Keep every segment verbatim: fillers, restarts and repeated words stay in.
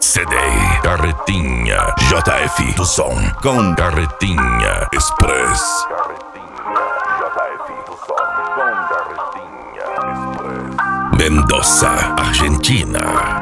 C D Carretinha J F do som com Carretinha Express. Carretinha J F do som com Carretinha Express. Mendoza, Argentina.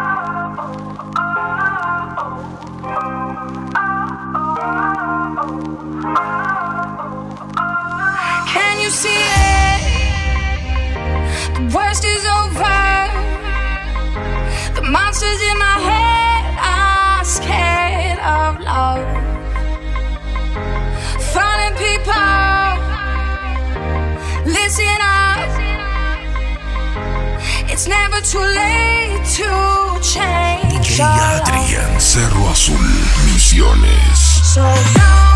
See it, the worst is over. The monsters in my head are scared of love. Falling people, listen up. It's never too late to change. D J Adrián, Cerro Azul, Misiones. So don't